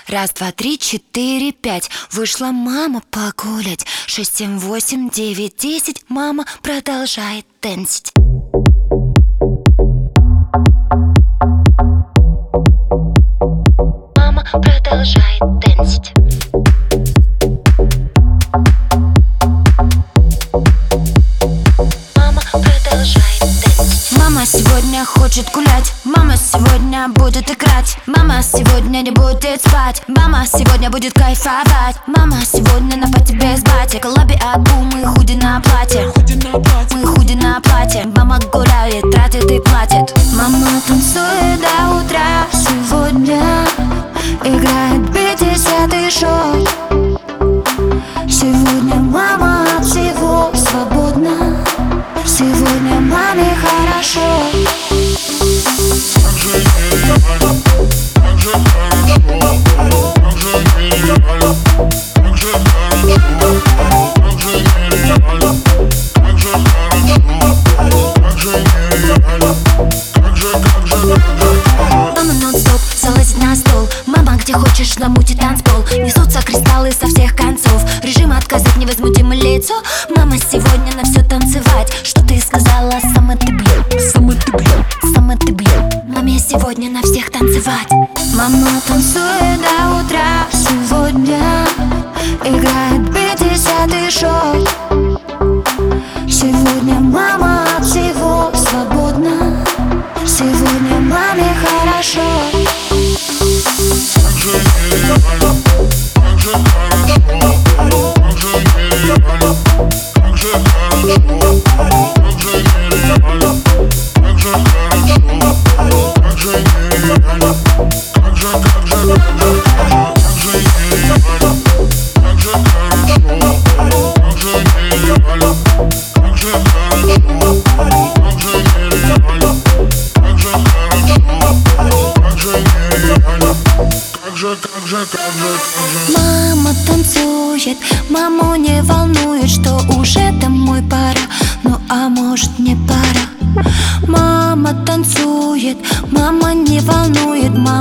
Раз, два, три, четыре, пять. Вышла мама погулять. 6, 7, 8, 9, 10. Мама продолжает тенсить. Мама продолжает тенсить. Мама продолжает тенсить. Мама сегодня хочет гулять. Мама сегодня будет играть. Мама сегодня не будет спать. Мама сегодня будет кайфовать. Мама сегодня на пати без батик. Лобби от бумы, худи на платье. Мы худи на платье. Мама гуляет, тратит и платит. Мама танцует до утра. Сегодня играет 50-й шот. Сегодня мама от всего свободна. Сегодня маме хорошо. Мама нон-стоп залазит на стол. Мама где хочешь замутит танцпол. Несутся кристаллы со всех концов. Режим отказать, невозмутимое лицо. Мама сегодня на все танцевать. Что ты сказала? Сама ты бьет. Сама ты бьет. Сама ты бьет. Маме сегодня на всех танцевать. Мама танцует до утра. Сегодня играет 50-й шот. Сегодня мама от всего свободна. Сегодня маме хорошо. Мама танцует, маму не волнует, что уже домой пора. Ну а может не пора. Мама танцует, мама не волнует,